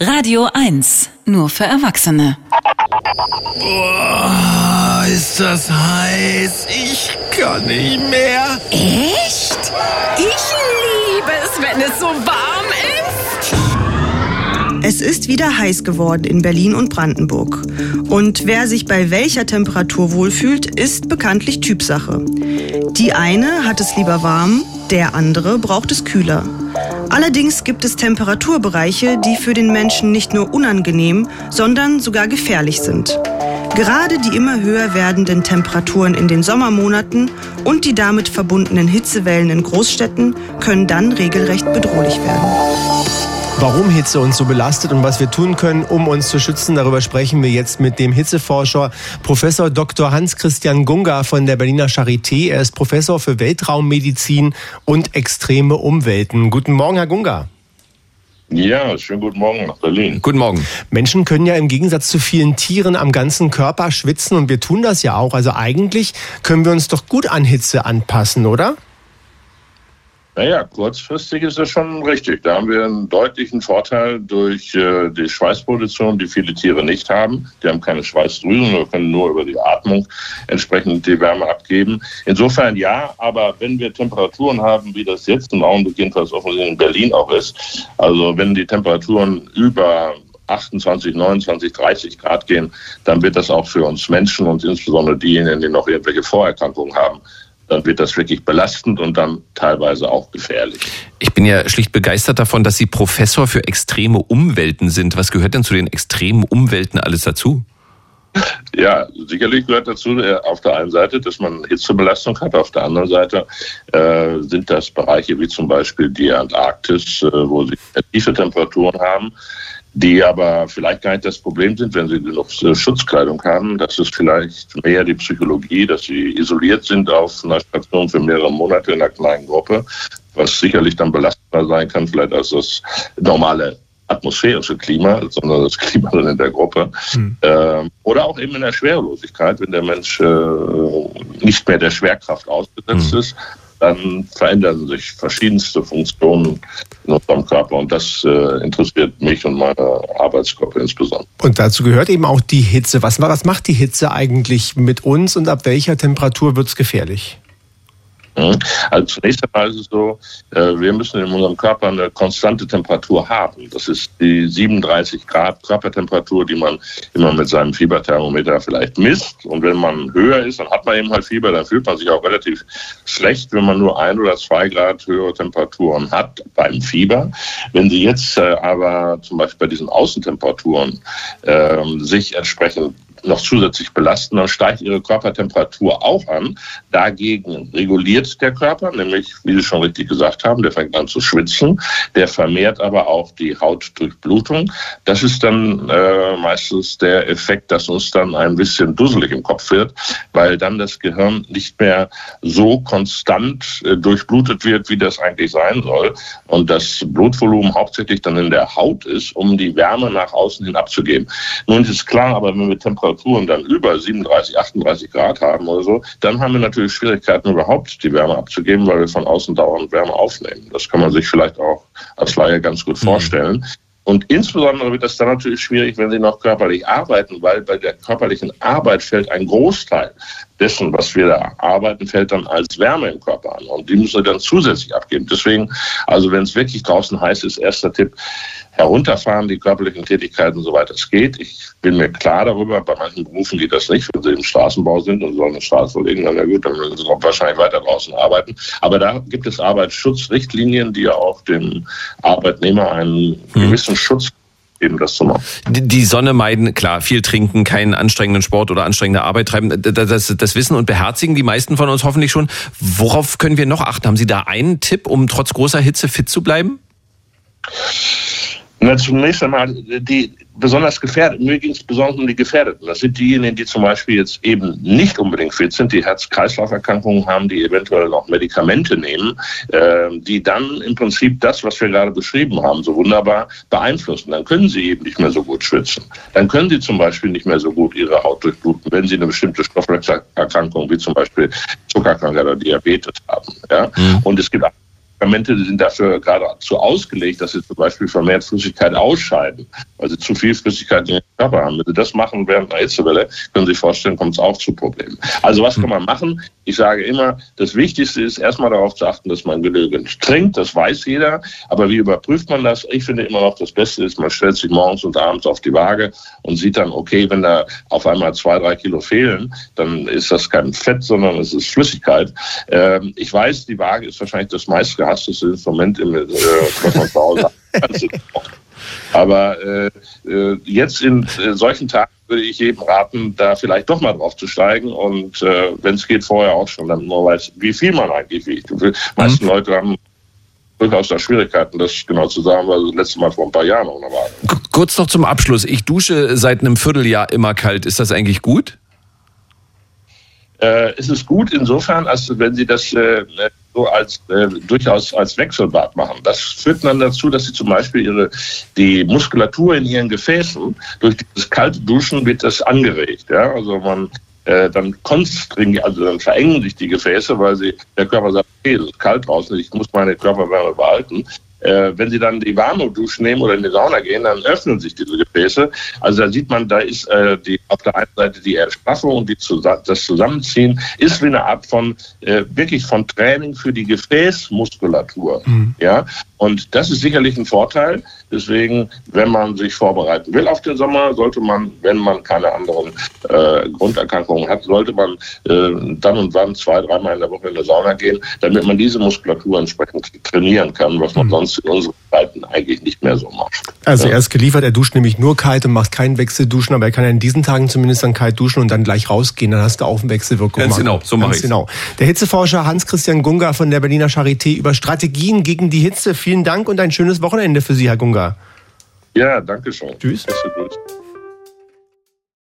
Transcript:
Radio 1, nur für Erwachsene. Boah, ist das heiß. Ich kann nicht mehr. Echt? Ich liebe es, wenn es so warm ist. Es ist wieder heiß geworden in Berlin und Brandenburg. Und wer sich bei welcher Temperatur wohlfühlt, ist bekanntlich Typsache. Die eine hat es lieber warm, der andere braucht es kühler. Allerdings gibt es Temperaturbereiche, die für den Menschen nicht nur unangenehm, sondern sogar gefährlich sind. Gerade die immer höher werdenden Temperaturen in den Sommermonaten und die damit verbundenen Hitzewellen in Großstädten können dann regelrecht bedrohlich werden. Warum Hitze uns so belastet und was wir tun können, um uns zu schützen, darüber sprechen wir jetzt mit dem Hitzeforscher Professor Dr. Hans-Christian Gunga von der Berliner Charité. Er ist Professor für Weltraummedizin und extreme Umwelten. Guten Morgen, Herr Gunga. Ja, schönen guten Morgen nach Berlin. Guten Morgen. Menschen können ja im Gegensatz zu vielen Tieren am ganzen Körper schwitzen und wir tun das ja auch. Also eigentlich können wir uns doch gut an Hitze anpassen, oder? Naja, kurzfristig ist das schon richtig. Da haben wir einen deutlichen Vorteil durch die Schweißproduktion, die viele Tiere nicht haben. Die haben keine Schweißdrüsen oder können nur über die Atmung entsprechend die Wärme abgeben. Insofern ja, aber wenn wir Temperaturen haben, wie das jetzt im Augenblick jedenfalls offensichtlich in Berlin auch ist, also wenn die Temperaturen über 28, 29, 30 Grad gehen, dann wird das auch für uns Menschen und insbesondere diejenigen, die noch irgendwelche Vorerkrankungen haben, dann wird das wirklich belastend und dann teilweise auch gefährlich. Ich bin ja schlicht begeistert davon, dass Sie Professor für extreme Umwelten sind. Was gehört denn zu den extremen Umwelten alles dazu? Ja, sicherlich gehört dazu auf der einen Seite, dass man Hitzebelastung hat. Auf der anderen Seite sind das Bereiche wie zum Beispiel die Antarktis, wo sie tiefe Temperaturen haben, die aber vielleicht gar nicht das Problem sind, wenn sie genug Schutzkleidung haben. Das ist vielleicht mehr die Psychologie, dass sie isoliert sind auf einer Station für mehrere Monate in einer kleinen Gruppe, was sicherlich dann belastender sein kann, vielleicht als das normale atmosphärische Klima, sondern das Klima dann in der Gruppe. Oder auch eben in der Schwerelosigkeit, wenn der Mensch nicht mehr der Schwerkraft ausgesetzt ist, dann verändern sich verschiedenste Funktionen in unserem Körper. Und das interessiert mich und meine Arbeitsgruppe insbesondere. Und dazu gehört eben auch die Hitze. Was macht die Hitze eigentlich mit uns und ab welcher Temperatur wird es gefährlich? Also zunächst einmal ist es so, wir müssen in unserem Körper eine konstante Temperatur haben. Das ist die 37 Grad Körpertemperatur, die man immer mit seinem Fieberthermometer vielleicht misst. Und wenn man höher ist, dann hat man eben halt Fieber, dann fühlt man sich auch relativ schlecht, wenn man nur 1 oder 2 Grad höhere Temperaturen hat beim Fieber. Wenn Sie jetzt aber zum Beispiel bei diesen Außentemperaturen sich entsprechend noch zusätzlich belasten, dann steigt ihre Körpertemperatur auch an. Dagegen reguliert der Körper, nämlich, wie Sie schon richtig gesagt haben, der fängt an zu schwitzen, der vermehrt aber auch die Hautdurchblutung. Das ist dann meistens der Effekt, dass uns dann ein bisschen dusselig im Kopf wird, weil dann das Gehirn nicht mehr so konstant durchblutet wird, wie das eigentlich sein soll. Und das Blutvolumen hauptsächlich dann in der Haut ist, um die Wärme nach außen hin abzugeben. Nun ist klar, aber wenn wir Temperaturen dann über 37, 38 Grad haben oder so, dann haben wir natürlich Schwierigkeiten, überhaupt die Wärme abzugeben, weil wir von außen dauernd Wärme aufnehmen. Das kann man sich vielleicht auch als Laie ganz gut vorstellen. Und insbesondere wird das dann natürlich schwierig, wenn Sie noch körperlich arbeiten, weil bei der körperlichen Arbeit fällt ein Großteil dessen, was wir da arbeiten, fällt dann als Wärme im Körper an. Und die müssen wir dann zusätzlich abgeben. Deswegen, also wenn es wirklich draußen heiß ist, erster Tipp, herunterfahren, die körperlichen Tätigkeiten, soweit es geht. Ich bin mir klar darüber, bei manchen Berufen geht das nicht, wenn sie im Straßenbau sind und sollen eine Straße verlegen, dann ja gut, dann müssen sie wahrscheinlich weiter draußen arbeiten. Aber da gibt es Arbeitsschutzrichtlinien, die ja auch dem Arbeitnehmer einen gewissen Schutz geben, das zu machen. Die Sonne meiden, klar, viel trinken, keinen anstrengenden Sport oder anstrengende Arbeit treiben, das wissen und beherzigen die meisten von uns hoffentlich schon. Worauf können wir noch achten? Haben Sie da einen Tipp, um trotz großer Hitze fit zu bleiben? Na, zunächst einmal die besonders Gefährdeten. Mir ging es besonders um die Gefährdeten. Das sind diejenigen, die zum Beispiel jetzt eben nicht unbedingt fit sind, die Herz-Kreislauf-Erkrankungen haben, die eventuell noch Medikamente nehmen, die dann im Prinzip das, was wir gerade beschrieben haben, so wunderbar beeinflussen. Dann können sie eben nicht mehr so gut schwitzen. Dann können sie zum Beispiel nicht mehr so gut ihre Haut durchbluten, wenn sie eine bestimmte Stoffwechselerkrankung wie zum Beispiel Zuckerkrankheit oder Diabetes haben. Ja? Und es gibt Medikamente sind dafür geradezu ausgelegt, dass sie zum Beispiel vermehrt Flüssigkeit ausscheiden, weil sie zu viel Flüssigkeit in den Körper haben. Wenn sie das machen während einer Hitzewelle, können Sie sich vorstellen, kommt es auch zu Problemen. Also was kann man machen? Ich sage immer, das Wichtigste ist erstmal darauf zu achten, dass man genügend trinkt. Das weiß jeder. Aber wie überprüft man das? Ich finde immer noch, das Beste ist, man stellt sich morgens und abends auf die Waage und sieht dann, okay, wenn da auf einmal 2-3 Kilo fehlen, dann ist das kein Fett, sondern es ist Flüssigkeit. Ich weiß, die Waage ist wahrscheinlich das meistgehassteste Instrument, was man zu Hause hat. Aber jetzt in solchen Tagen würde ich jedem raten, da vielleicht doch mal drauf zu steigen und wenn es geht, vorher auch schon, damit man weiß, wie viel man eigentlich wiegt. Die meisten Leute haben durchaus da Schwierigkeiten, das genau zu sagen, weil das letzte Mal vor ein paar Jahren noch war. Kurz noch zum Abschluss. Ich dusche seit einem Vierteljahr immer kalt. Ist das eigentlich gut? Es ist gut insofern, als wenn Sie das so durchaus als Wechselbad machen. Das führt dann dazu, dass Sie zum Beispiel die Muskulatur in Ihren Gefäßen, durch dieses kalte Duschen wird das angeregt. Ja? Also dann verengen sich die Gefäße, weil der Körper sagt, okay, es ist kalt draußen, ich muss meine Körperwärme behalten. Wenn Sie dann die warme Dusche nehmen oder in die Sauna gehen, dann öffnen sich diese Gefäße. Also da sieht man, da ist auf der einen Seite die Erstraffung und das Zusammenziehen ist wie eine Art von wirklich von Training für die Gefäßmuskulatur. Ja, und das ist sicherlich ein Vorteil. Deswegen, wenn man sich vorbereiten will auf den Sommer, sollte man, wenn man keine anderen Grunderkrankungen hat, sollte man dann und wann 2-3 Mal in der Woche in die Sauna gehen, damit man diese Muskulatur entsprechend trainieren kann, was man sonst in unseren Zeiten eigentlich nicht mehr so macht. Also er ist geliefert, er duscht nämlich nur kalt und macht keinen Wechselduschen, aber er kann ja in diesen Tagen zumindest dann kalt duschen und dann gleich rausgehen, dann hast du auch eine Wechselwirkung. Ganz genau, so mache ich. Genau. Der Hitzeforscher Hans-Christian Gunga von der Berliner Charité über Strategien gegen die Hitze. Vielen Dank und ein schönes Wochenende für Sie, Herr Gunga. Ja, danke schön. Tschüss. Tschüss.